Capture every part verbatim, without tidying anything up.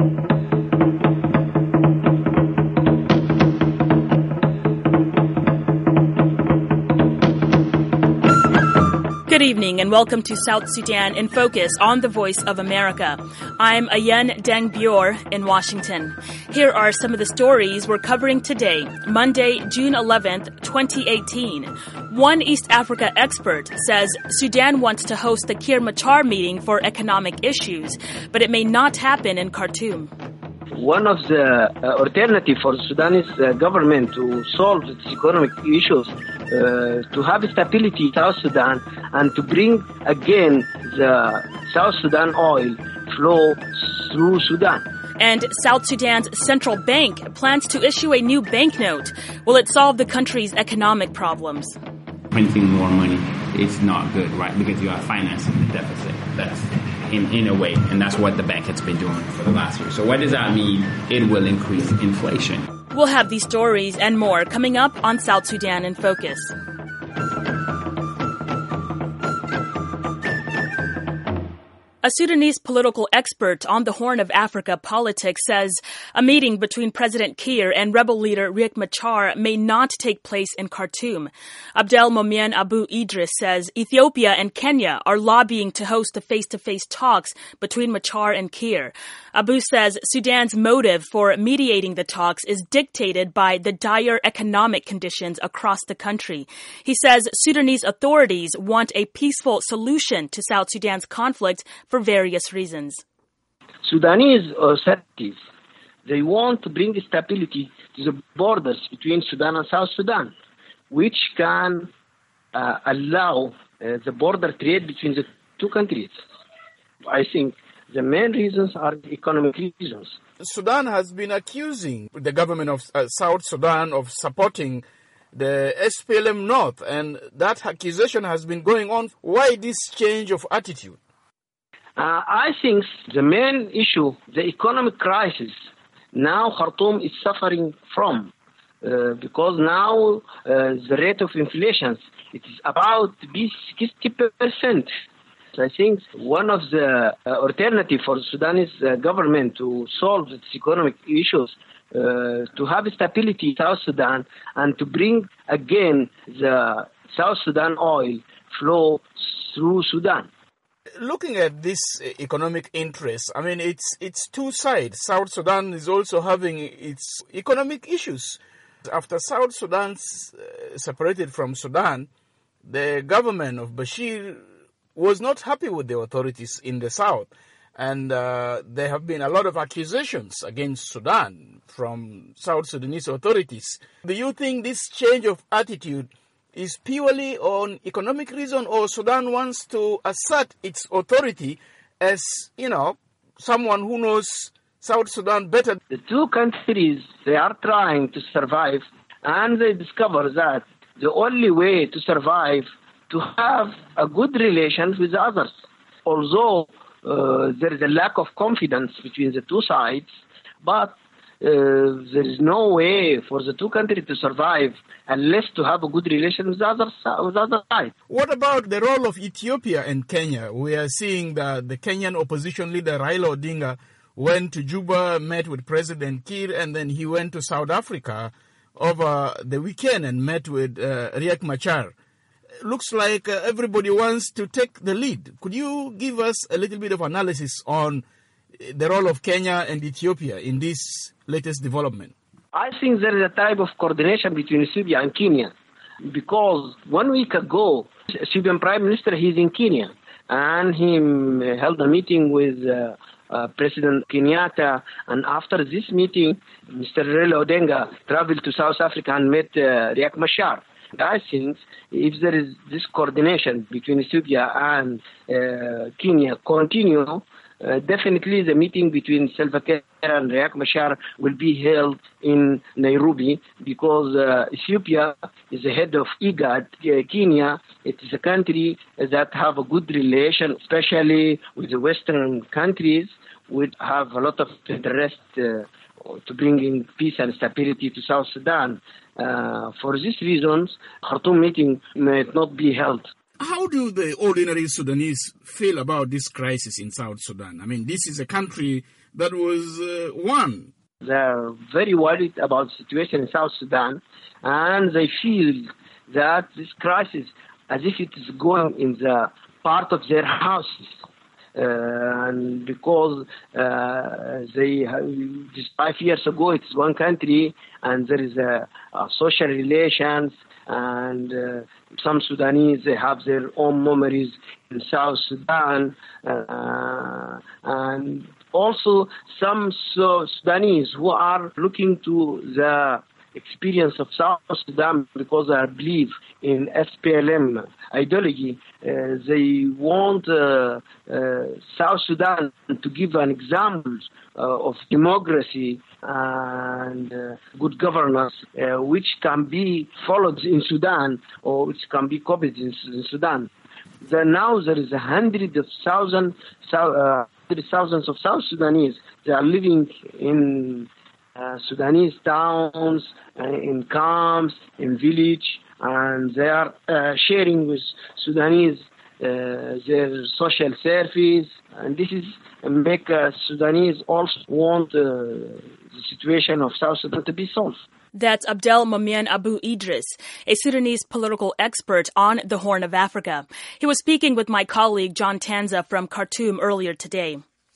Good evening and welcome to South Sudan in Focus on the Voice of America. I'm Ayen Deng-Bior in Washington. Here are some of the stories we're covering today, Monday, June eleventh, twenty eighteen. One East Africa expert says Sudan wants to host the Kiir Machar meeting for economic issues, but it may not happen in Khartoum. One of the uh, alternatives for the Sudanese uh, government to solve its economic issues, uh, to have stability in South Sudan, and to bring again the South Sudan oil flow through Sudan. And South Sudan's central bank plans to issue a new banknote. Will it solve the country's economic problems? Printing more money is not good, right? Because you are financing the deficit. That's in, in a way, and that's what the bank has been doing for the last year. So what does that mean? It will increase inflation. We'll have these stories and more coming up on South Sudan in Focus. A Sudanese political expert on the Horn of Africa politics says a meeting between President Kiir and rebel leader Riek Machar may not take place in Khartoum. Abdel Momen Abu Idris says Ethiopia and Kenya are lobbying to host the face-to-face talks between Machar and Kiir. Abu says Sudan's motive for mediating the talks is dictated by the dire economic conditions across the country. He says Sudanese authorities want a peaceful solution to South Sudan's conflict for various reasons. Sudanese authorities, they want to bring stability to the borders between Sudan and South Sudan, which can uh, allow uh, the border trade between the two countries. I think the main reasons are economic reasons. Sudan has been accusing the government of uh, South Sudan of supporting the S P L M North, and that accusation has been going on. Why this change of attitude? Uh, I think the main issue, the economic crisis, now Khartoum is suffering from, uh, because now uh, the rate of inflation, it is about sixty percent. So I think one of the uh, alternatives for the Sudanese uh, government to solve its economic issues, uh, to have stability in South Sudan and to bring again the South Sudan oil flow through Sudan. Looking at this economic interest, I mean, it's it's two sides. South Sudan is also having its economic issues. After South Sudan uh, separated from Sudan, the government of Bashir was not happy with the authorities in the south. And uh, there have been a lot of accusations against Sudan from South Sudanese authorities. Do you think this change of attitude is purely on economic reason, or Sudan wants to assert its authority as, you know, someone who knows South Sudan better? The two countries, they are trying to survive, and they discover that the only way to survive to have a good relation with others. Although uh, there is a lack of confidence between the two sides, but Uh, there is no way for the two countries to survive unless to have a good relation with the other, with the other side. What about the role of Ethiopia and Kenya? We are seeing that the Kenyan opposition leader Raila Odinga went to Juba, met with President Kiir, and then he went to South Africa over the weekend and met with uh, Riek Machar. Looks like uh, everybody wants to take the lead. Could you give us a little bit of analysis on the role of Kenya and Ethiopia in this latest development? I think there is a type of coordination between Ethiopia and Kenya, because one week ago, Ethiopian Prime Minister, he's in Kenya, and he held a meeting with uh, uh, President Kenyatta, and after this meeting, Mister Raila Odinga traveled to South Africa and met uh, Riek Machar. I think if there is this coordination between Ethiopia and uh, Kenya continue, Uh, definitely the meeting between Salva Kiir and Riek Machar will be held in Nairobi, because uh, Ethiopia is the head of IGAD. Uh, Kenya, it is a country that have a good relation, especially with the Western countries, which have a lot of interest uh, to bringing peace and stability to South Sudan. Uh, for these reasons, Khartoum meeting may not be held. How do the ordinary Sudanese feel about this crisis in South Sudan? I mean, this is a country that was uh, won. They're very worried about the situation in South Sudan, and they feel that this crisis, as if it is going in the part of their houses. Uh, and because uh, they, just five years ago, it's one country, and there is a, a social relations, and uh, some Sudanese, they have their own memories in South Sudan, uh, and also some Sudanese who are looking to the experience of South Sudan because I believe in S P L M ideology. Uh, they want uh, uh, South Sudan to give an example uh, of democracy and uh, good governance, uh, which can be followed in Sudan or which can be copied in, in Sudan. Then now there is a hundred of thousand, uh, thousands of South Sudanese. They are living in Uh, Sudanese towns, uh, in camps, in village, and they are uh, sharing with Sudanese uh, their social service, and this is uh, make uh, Sudanese also want uh, the situation of South Sudan to be solved. That's Abdel Momen Abu Idris, a Sudanese political expert on the Horn of Africa. He was speaking with my colleague John Tanza from Khartoum earlier today.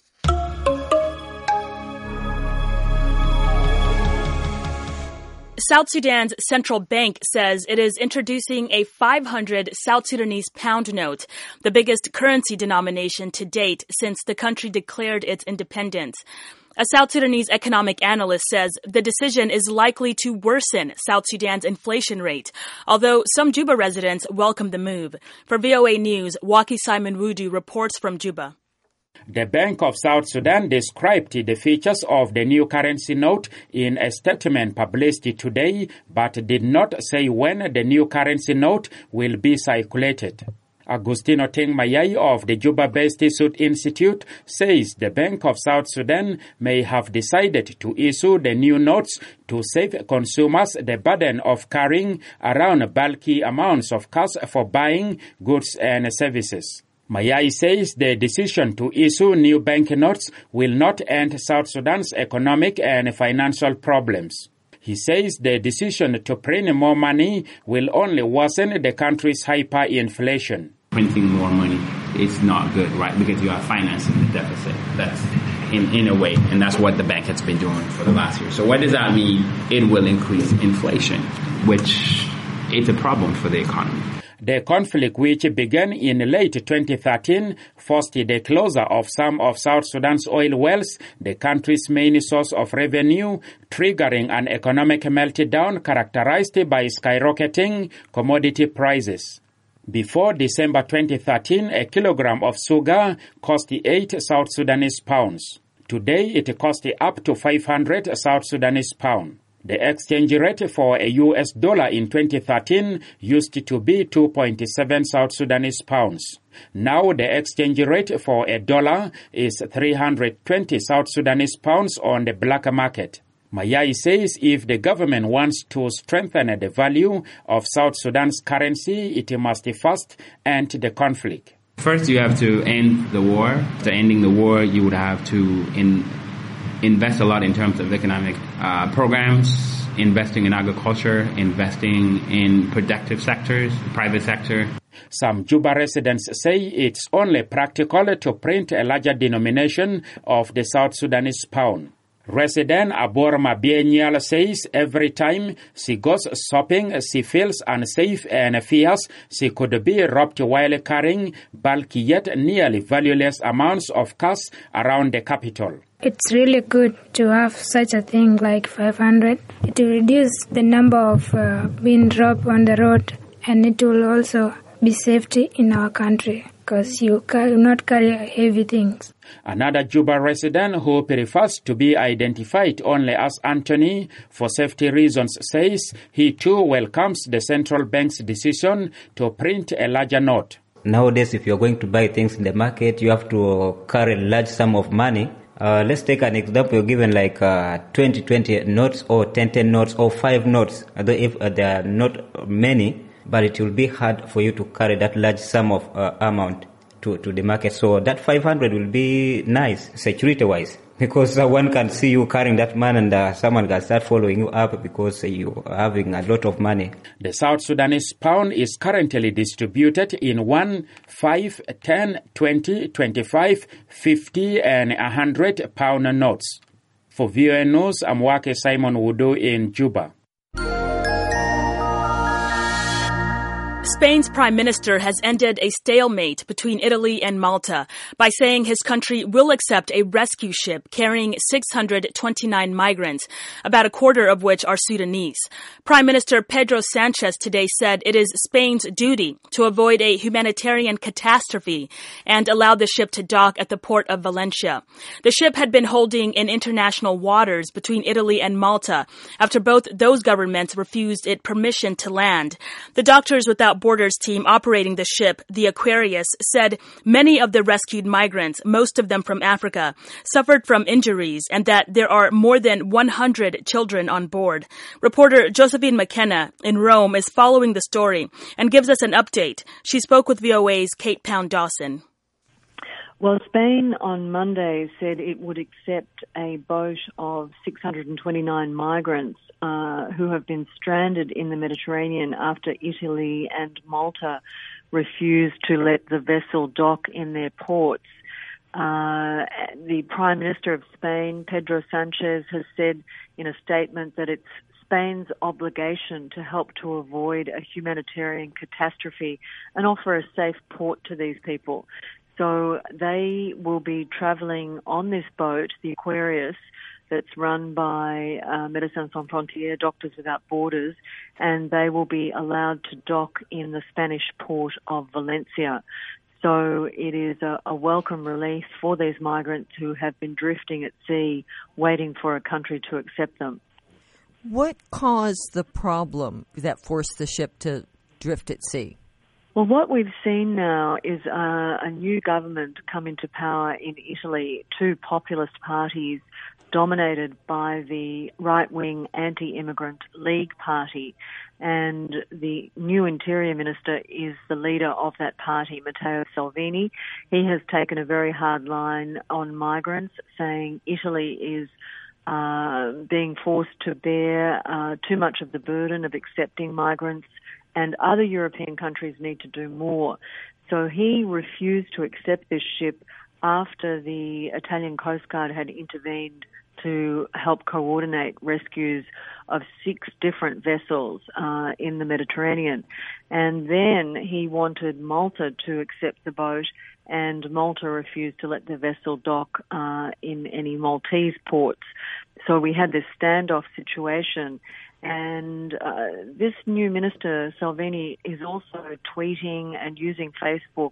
South Sudan's central bank says it is introducing a five hundred South Sudanese pound note, the biggest currency denomination to date since the country declared its independence. A South Sudanese economic analyst says the decision is likely to worsen South Sudan's inflation rate, although some Juba residents welcome the move. For V O A News, Waki Simon Wudu reports from Juba. The Bank of South Sudan described the features of the new currency note in a statement published today, but did not say when the new currency note will be circulated. Agustino Teng Mayai of the Juba-based Sud Institute says the Bank of South Sudan may have decided to issue the new notes to save consumers the burden of carrying around bulky amounts of cash for buying goods and services. Mayai says the decision to issue new banknotes will not end South Sudan's economic and financial problems. He says the decision to print more money will only worsen the country's hyperinflation. Printing more money is not good, right? Because you are financing the deficit. That's in, in a way, and that's what the bank has been doing for the last year. So what does that mean? It will increase inflation, which is a problem for the economy. The conflict, which began in late twenty thirteen, forced the closure of some of South Sudan's oil wells, the country's main source of revenue, triggering an economic meltdown characterized by skyrocketing commodity prices. Before December twenty thirteen, a kilogram of sugar cost eight South Sudanese pounds. Today, it costs up to five hundred South Sudanese pounds. The exchange rate for a U S dollar in twenty thirteen used to be two point seven South Sudanese pounds. Now the exchange rate for a dollar is three hundred twenty South Sudanese pounds on the black market. Mayai says if the government wants to strengthen the value of South Sudan's currency, it must first end the conflict. First, you have to end the war. After ending the war, you would have to in invest a lot in terms of economic uh, programs, investing in agriculture, investing in productive sectors, private sector. Some Juba residents say it's only practical to print a larger denomination of the South Sudanese pound. Resident Aborma Bienyal says every time she goes shopping, she feels unsafe and fears she could be robbed while carrying bulky yet nearly valueless amounts of cash around the capital. It's really good to have such a thing like five hundred. It will reduce the number of uh, being robbed on the road, and it will also be safety in our country because you cannot carry heavy things. Another Juba resident who prefers to be identified only as Anthony for safety reasons says he too welcomes the central bank's decision to print a larger note. Nowadays, if you're going to buy things in the market, you have to carry a large sum of money. Uh, let's take an example, given like uh, twenty twenty notes or ten ten notes or five notes, although if uh, there are not many, but it will be hard for you to carry that large sum of uh, amount to, to the market. So that five hundred will be nice, security-wise. because uh, one can see you carrying that man and uh, someone can start following you up because uh, you are having a lot of money. The South Sudanese pound is currently distributed in one, five, ten, twenty, twenty-five, fifty and one hundred pound notes. For V O A News, I'm Wake Simon Wudu in Juba. Spain's prime minister has ended a stalemate between Italy and Malta by saying his country will accept a rescue ship carrying six hundred twenty-nine migrants, about a quarter of which are Sudanese. Prime Minister Pedro Sanchez today said it is Spain's duty to avoid a humanitarian catastrophe and allow the ship to dock at the port of Valencia. The ship had been holding in international waters between Italy and Malta after both those governments refused it permission to land. The Doctors Without Borders team operating the ship, the Aquarius, said many of the rescued migrants, most of them from Africa, suffered from injuries and that there are more than one hundred children on board. Reporter Josephine McKenna in Rome is following the story and gives us an update. She spoke with V O A's Kate Pound-Dawson. Well, Spain on Monday said it would accept a boat of six hundred twenty-nine migrants uh, who have been stranded in the Mediterranean after Italy and Malta refused to let the vessel dock in their ports. Uh, the Prime Minister of Spain, Pedro Sanchez, has said in a statement that it's Spain's obligation to help to avoid a humanitarian catastrophe and offer a safe port to these people. So they will be travelling on this boat, the Aquarius, that's run by uh, Médecins Sans Frontières, Doctors Without Borders, and they will be allowed to dock in the Spanish port of Valencia. So it is a, a welcome relief for these migrants who have been drifting at sea, waiting for a country to accept them. What caused the problem that forced the ship to drift at sea? Well, what we've seen now is uh, a new government come into power in Italy, two populist parties dominated by the right-wing anti-immigrant League Party, and the new Interior Minister is the leader of that party, Matteo Salvini. He has taken a very hard line on migrants, saying Italy is uh, being forced to bear uh, too much of the burden of accepting migrants, and other European countries need to do more. So he refused to accept this ship after the Italian Coast Guard had intervened to help coordinate rescues of six different vessels uh, in the Mediterranean. And then he wanted Malta to accept the boat, and Malta refused to let the vessel dock uh, in any Maltese ports. So we had this standoff situation. And uh, this new minister, Salvini, is also tweeting and using Facebook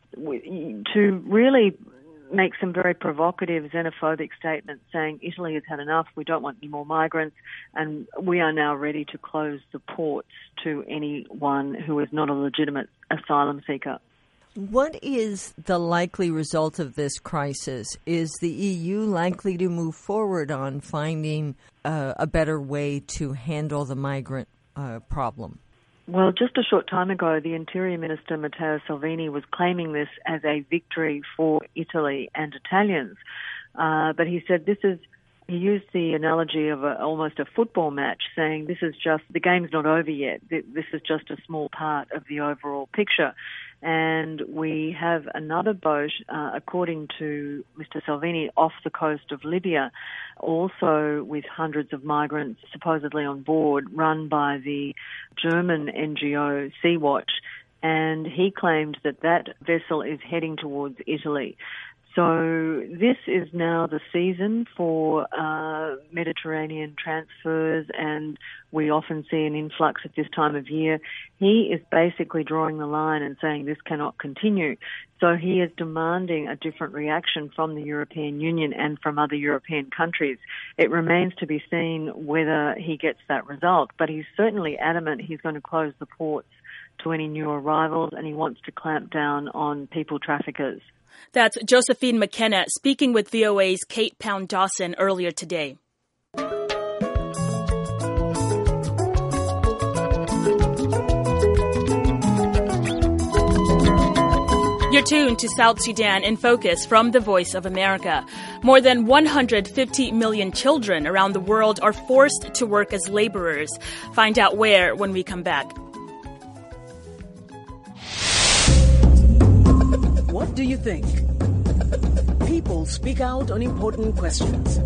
to really make some very provocative xenophobic statements saying Italy has had enough, we don't want any more migrants, and we are now ready to close the ports to anyone who is not a legitimate asylum seeker. What is the likely result of this crisis? Is the E U likely to move forward on finding uh, a better way to handle the migrant uh, problem? Well, just a short time ago, the Interior Minister, Matteo Salvini, was claiming this as a victory for Italy and Italians. Uh, but he said this is, he used the analogy of a, almost a football match, saying this is just, the game's not over yet. This is just a small part of the overall picture. And we have another boat, uh, according to Mister Salvini, off the coast of Libya, also with hundreds of migrants supposedly on board, run by the German N G O Sea-Watch. And he claimed that that vessel is heading towards Italy. So this is now the season for uh, Mediterranean transfers, and we often see an influx at this time of year. He is basically drawing the line and saying this cannot continue. So he is demanding a different reaction from the European Union and from other European countries. It remains to be seen whether he gets that result, but he's certainly adamant he's going to close the ports to any new arrivals, and he wants to clamp down on people traffickers. That's Josephine McKenna speaking with V O A's Kate Pound-Dawson earlier today. You're tuned to South Sudan in Focus from the Voice of America. More than one hundred fifty million children around the world are forced to work as laborers. Find out where when we come back. What do you think? People speak out on important questions.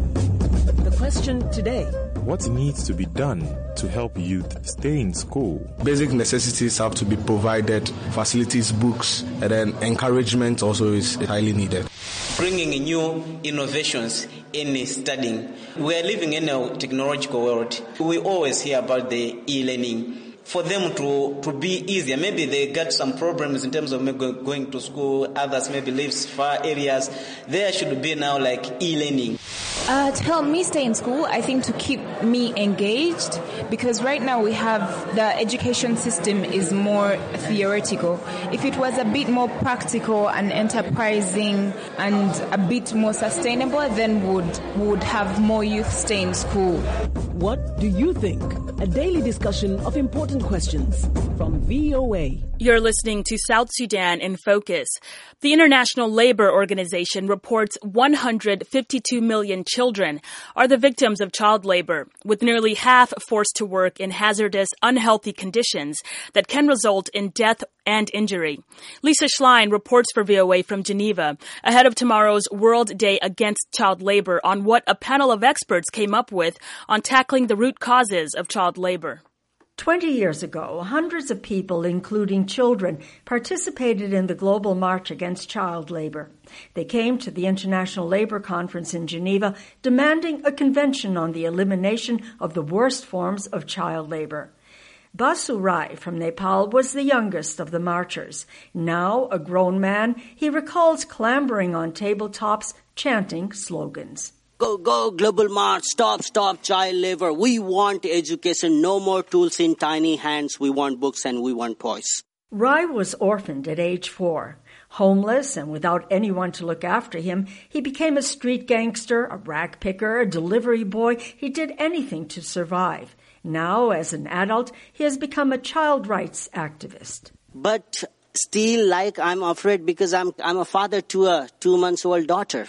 The question today: what needs to be done to help youth stay in school? Basic necessities have to be provided, facilities, books, and then encouragement also is highly needed. Bringing new innovations in studying. We are living in a technological world. We always hear about the e-learning. For them to, to be easier, maybe they got some problems in terms of maybe going to school, others maybe live far areas. There should be now like e-learning. Uh, to help me stay in school, I think to keep me engaged, because right now we have the education system is more theoretical. If it was a bit more practical and enterprising and a bit more sustainable, then would would have more youth stay in school. What do you think? A daily discussion of important questions from V O A. You're listening to South Sudan in Focus. The International Labour Organization reports one hundred fifty-two million children are the victims of child labor, with nearly half forced to work in hazardous, unhealthy conditions that can result in death and injury. Lisa Schlein reports for V O A from Geneva ahead of tomorrow's World Day Against Child Labor on what a panel of experts came up with on tackling the root causes of child labor. Twenty years ago, hundreds of people, including children, participated in the global march against child labor. They came to the International Labour Conference in Geneva demanding a convention on the elimination of the worst forms of child labor. Basu Rai from Nepal was the youngest of the marchers. Now a grown man, he recalls clambering on tabletops, chanting slogans. Go, go, global march, stop, stop child labor. We want education, no more tools in tiny hands. We want books and we want toys. Rai was orphaned at age four. Homeless and without anyone to look after him, he became a street gangster, a rag picker, a delivery boy. He did anything to survive. Now, as an adult, he has become a child rights activist. But still, like, I'm afraid because I'm, I'm a father to a two-month-old daughter.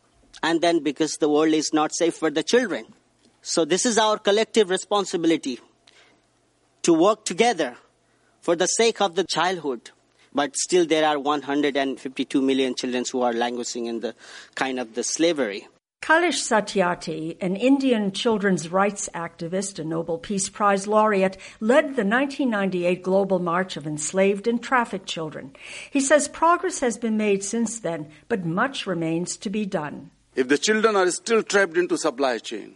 And then because the world is not safe for the children. So this is our collective responsibility to work together for the sake of the childhood. But still there are one hundred fifty-two million children who are languishing in the kind of the slavery. Kailash Satyarthi, an Indian children's rights activist, a Nobel Peace Prize laureate, led the nineteen ninety-eight global march of enslaved and trafficked children. He says progress has been made since then, but much remains to be done. If the children are still trapped into supply chain,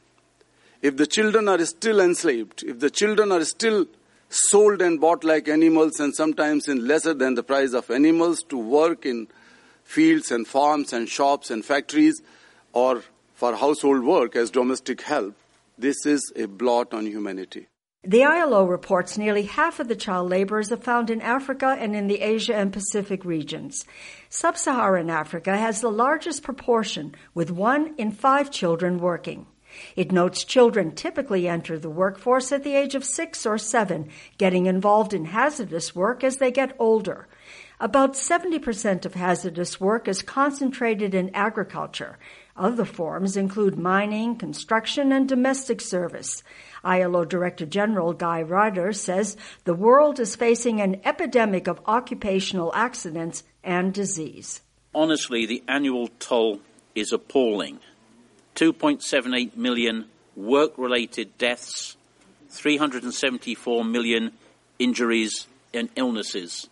if the children are still enslaved, if the children are still sold and bought like animals and sometimes in lesser than the price of animals to work in fields and farms and shops and factories or for household work as domestic help, this is a blot on humanity. The I L O reports nearly half of the child laborers are found in Africa and in the Asia and Pacific regions. Sub-Saharan Africa has the largest proportion, with one in five children working. It notes children typically enter the workforce at the age of six or seven, getting involved in hazardous work as they get older. About seventy percent of hazardous work is concentrated in agriculture. Other forms include mining, construction, and domestic service. I L O Director General Guy Ryder says the world is facing an epidemic of occupational accidents and disease. Honestly, the annual toll is appalling. two point seven eight million work-related deaths, three hundred seventy-four million injuries and illnesses.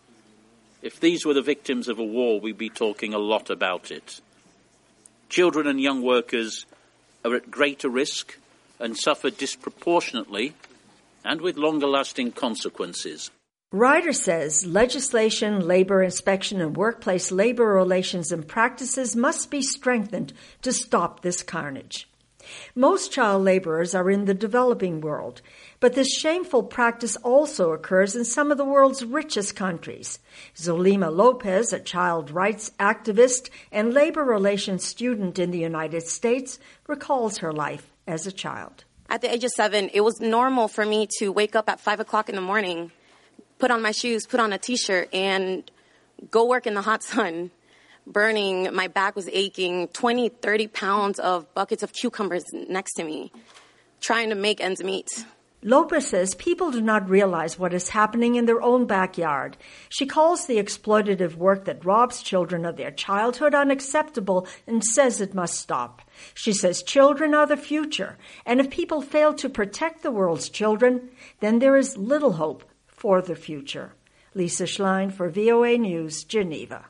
If these were the victims of a war, we'd be talking a lot about it. Children and young workers are at greater risk and suffer disproportionately and with longer-lasting consequences. Ryder says legislation, labor inspection, and workplace labor relations and practices must be strengthened to stop this carnage. Most child laborers are in the developing world, but this shameful practice also occurs in some of the world's richest countries. Zolima Lopez, a child rights activist and labor relations student in the United States, recalls her life as a child. At the age of seven, it was normal for me to wake up at five o'clock in the morning, put on my shoes, put on a T-shirt, and go work in the hot sun, burning, my back was aching, twenty, thirty pounds of buckets of cucumbers next to me, trying to make ends meet. Lopez says people do not realize what is happening in their own backyard. She calls the exploitative work that robs children of their childhood unacceptable and says it must stop. She says children are the future, and if people fail to protect the world's children, then there is little hope for the future. Lisa Schlein for V O A News, Geneva.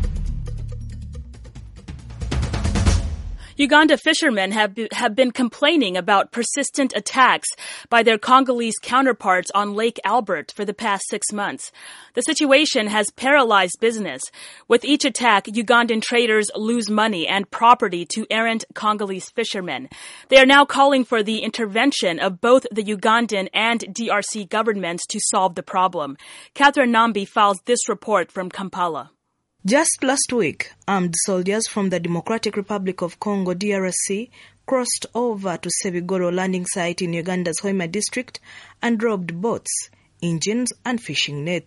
Uganda fishermen have be, have been complaining about persistent attacks by their Congolese counterparts on Lake Albert for the past six months. The situation has paralyzed business. With each attack, Ugandan traders lose money and property to errant Congolese fishermen. They are now calling for the intervention of both the Ugandan and D R C governments to solve the problem. Catherine Nambi files this report from Kampala. Just last week, armed soldiers from the Democratic Republic of Congo, D R C, crossed over to Sebigoro landing site in Uganda's Hoima district and robbed boats, engines and fishing nets.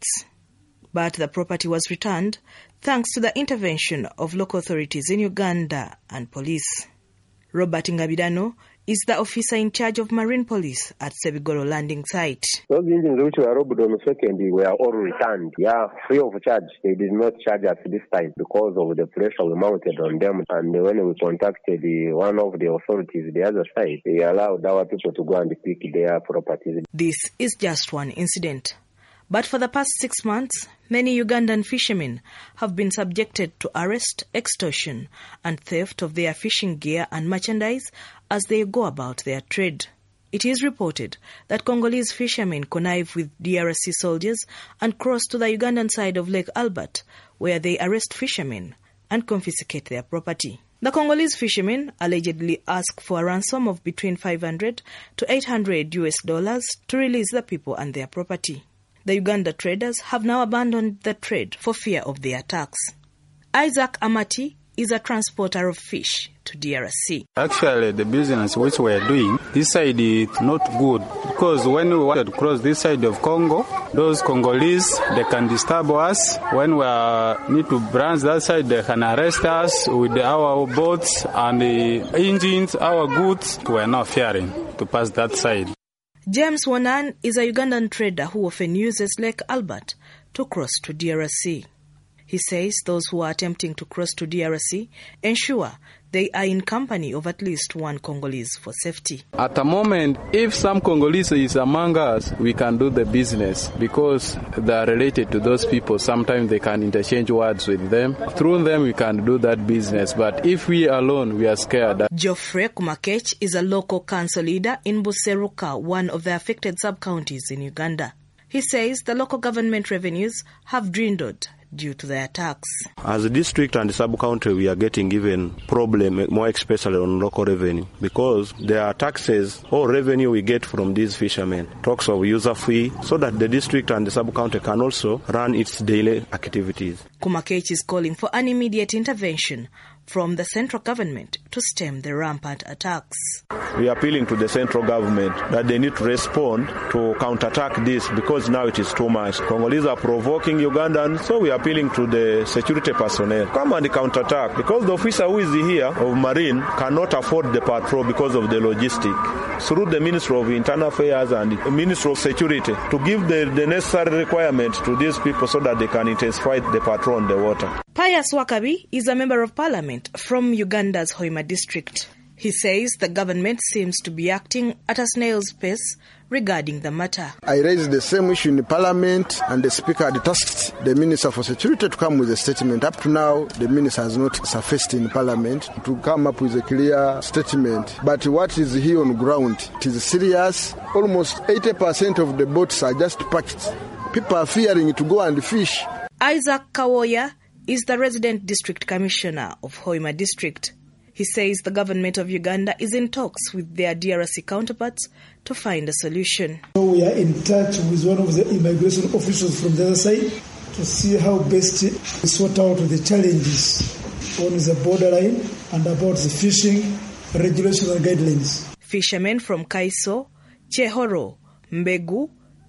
But the property was returned thanks to the intervention of local authorities in Uganda and police. Robert Ngabidano is the officer in charge of Marine Police at Sebigoro landing site. Those engines which were robbed on the second were all returned. Yeah, free of charge. They did not charge us this time because of the pressure we mounted on them. And when we contacted the, one of the authorities, the other side, they allowed our people to go and pick their properties. This is just one incident. But for the past six months, many Ugandan fishermen have been subjected to arrest, extortion, and theft of their fishing gear and merchandise as they go about their trade. It is reported that Congolese fishermen connive with D R C soldiers and cross to the Ugandan side of Lake Albert, where they arrest fishermen and confiscate their property. The Congolese fishermen allegedly ask for a ransom of between five hundred to eight hundred U S dollars to release the people and their property. The Uganda traders have now abandoned the trade for fear of the attacks. Isaac Amati is a transporter of fish to D R C. Actually, the business which we are doing, this side is not good because when we wanted to cross this side of Congo, those Congolese, they can disturb us. When we are, need to branch that side, they can arrest us with our boats and the engines, our goods. We are not fearing to pass that side. James Wanan is a Ugandan trader who often uses Lake Albert to cross to D R C. He says those who are attempting to cross to D R C ensure they are in company of at least one Congolese for safety. At the moment, if some Congolese is among us, we can do the business because they are related to those people. Sometimes they can interchange words with them. Through them, we can do that business. But if we alone, we are scared. Geoffrey Kumakech is a local council leader in Buseruka, one of the affected sub-counties in Uganda. He says the local government revenues have dwindled due to the attacks. As a district and sub-county, we are getting even problem, more especially on local revenue, because there are taxes or revenue we get from these fishermen, talks of user fee, so that the district and the sub-county can also run its daily activities. Kumakech is calling for an immediate intervention from the central government to stem the rampant attacks. We are appealing to the central government that they need to respond to counterattack this because now it is too much. Congolese are provoking Ugandans, so we are appealing to the security personnel. Come and counterattack because the officer who is here of Marine cannot afford the patrol because of the logistic. Through the Ministry of Internal Affairs and the Ministry of Security to give the, the necessary requirements to these people so that they can intensify the patrol on the water. Pius Wakabi is a member of parliament from Uganda's Hoima district. He says the government seems to be acting at a snail's pace regarding the matter. I raised the same issue in the parliament and the speaker had tasked the Minister for Security to come with a statement. Up to now, the minister has not surfaced in parliament to come up with a clear statement. But what is here on ground, it is serious. Almost eighty percent of the boats are just packed. People are fearing to go and fish. Isaac Kawoya is the resident district commissioner of Hoima district. He says the government of Uganda is in talks with their D R C counterparts to find a solution. We are in touch with one of the immigration officials from the other side to see how best to sort out the challenges on the borderline and about the fishing regulations and guidelines. Fishermen from Kaiso, Chehoro, Mbegu,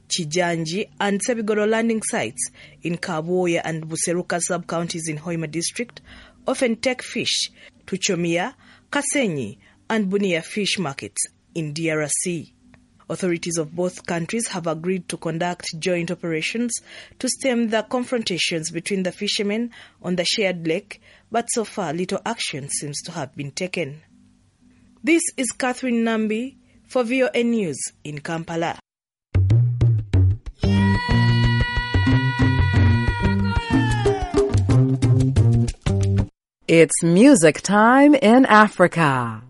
Chijanji, and Sebigoro landing sites in Kaboya and Buseruka sub-counties in Hoima district often take fish to Chomia, Kasenyi, and Bunia fish markets in D R C. Authorities of both countries have agreed to conduct joint operations to stem the confrontations between the fishermen on the shared lake, but so far little action seems to have been taken. This is Catherine Nambi for V O A News in Kampala. It's music time in Africa.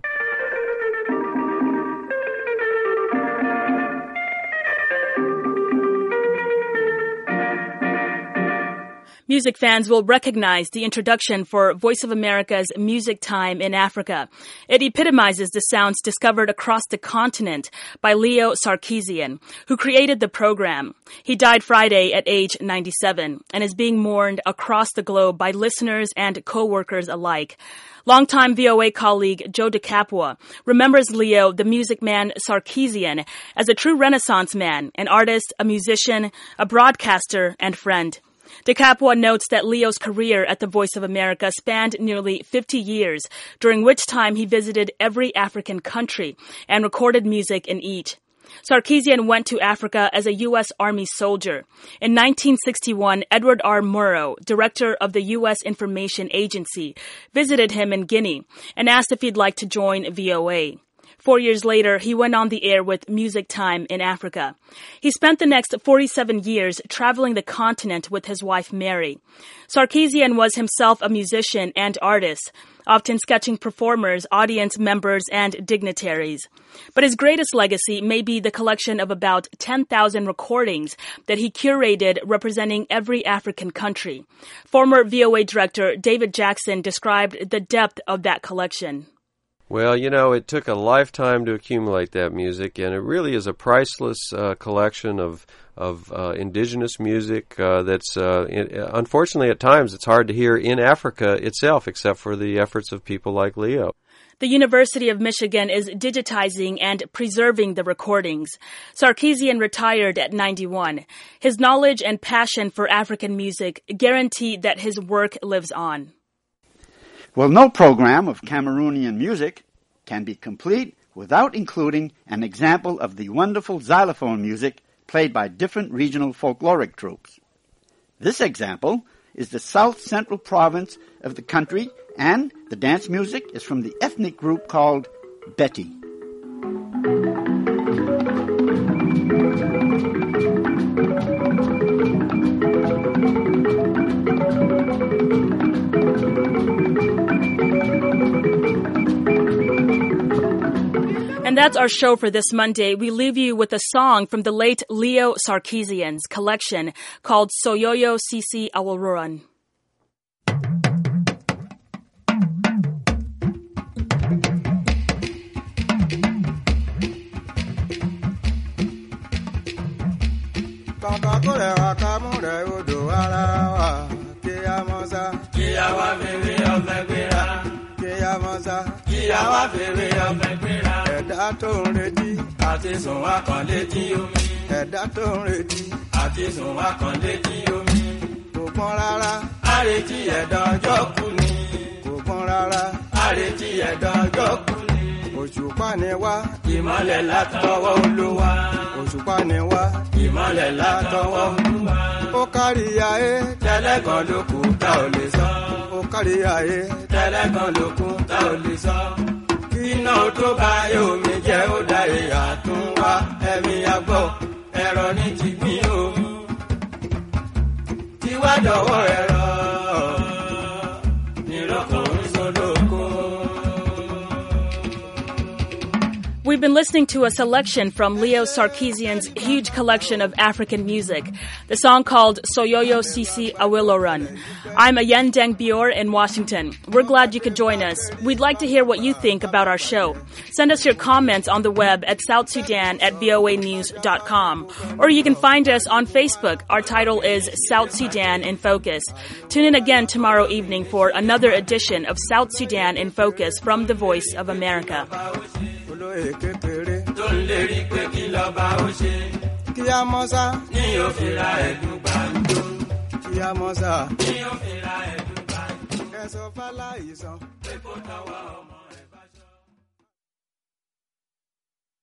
Music fans will recognize the introduction for Voice of America's Music Time in Africa. It epitomizes the sounds discovered across the continent by Leo Sarkeesian, who created the program. He died Friday at age ninety-seven and is being mourned across the globe by listeners and co-workers alike. Longtime V O A colleague Joe DeCapua remembers Leo, the music man Sarkeesian, as a true Renaissance man, an artist, a musician, a broadcaster, and friend. DeCapua notes that Leo's career at the Voice of America spanned nearly fifty years, during which time he visited every African country and recorded music in each. Sarkeesian went to Africa as a U S Army soldier. In nineteen sixty-one, Edward R. Murrow, director of the U S Information Agency, visited him in Guinea and asked if he'd like to join V O A. Four years later, he went on the air with Music Time in Africa. He spent the next forty-seven years traveling the continent with his wife, Mary. Sarkeesian was himself a musician and artist, often sketching performers, audience members, and dignitaries. But his greatest legacy may be the collection of about ten thousand recordings that he curated representing every African country. Former V O A director David Jackson described the depth of that collection. Well, you know, it took a lifetime to accumulate that music, and it really is a priceless uh, collection of of uh, indigenous music uh, that's, uh, in, unfortunately, at times it's hard to hear in Africa itself, except for the efforts of people like Leo. The University of Michigan is digitizing and preserving the recordings. Sarkeesian retired at ninety-one. His knowledge and passion for African music guarantee that his work lives on. Well, no program of Cameroonian music can be complete without including an example of the wonderful xylophone music played by different regional folkloric troops. This example is the South Central province of the country, and the dance music is from the ethnic group called Beti. And that's our show for this Monday. We leave you with a song from the late Leo Sarkeesian's collection called Soyoyo Sisi Awoloran. Kíyàwá fèrè ọ̀fẹ́ gbéra. Ẹ̀dá tó ń retí. Àti sùn wá kan létí omi. Ẹ̀dá tó ń retí. Àti sùn wá kan létí omi. Kò pọ́n rárá. Àrètí ẹ̀dá ọjọ́ kú ni. Kò pọ́n rárá. Àrètí ẹ̀dá ọjọ́ kú ni. Òṣùpá ni wá. Ìmọ́lẹ̀ látọwọ́ Olúwa. Òṣùpá ni wá. Ìmọ́lẹ̀ látọwọ́ Olúwa. Ó kárí ayé. Tẹ́lẹ̀ kan ló kù tá ò lè sọ. Ó kárí ayé. Tẹ́lẹ̀ kan ló kù tá ò lè sọ. Kí iná tó bá omi jẹ́ ó dá ìyá tún wá. Ẹ̀mí àgbọ̀ ẹ̀rọ ní ti gbìn o. Tí wá dọ̀wọ́ ẹ̀rọ nírọ̀kọ̀ ìsọdọ̀kọ̀. We've been listening to a selection from Leo Sarkeesian's huge collection of African music, the song called Soyoyo Sisi Awoloran. I'm Ayen Deng Bior in Washington. We're glad you could join us. We'd like to hear what you think about our show. Send us your comments on the web at South Sudan at V O A news dot com. Or you can find us on Facebook. Our title is South Sudan in Focus. Tune in again tomorrow evening for another edition of South Sudan in Focus from the Voice of America. Kékeré tó ń lérí pé kí lọ́ba ó ṣe. kí á mọ́ sá. ní òfìrà ẹ̀dùn gbàǹjo. kí á mọ́ sá. ní òfìrà ẹ̀dùn gbàǹjo. ẹ̀sọ́ fáláìsàn. pé kó tọwọ́ ọmọ.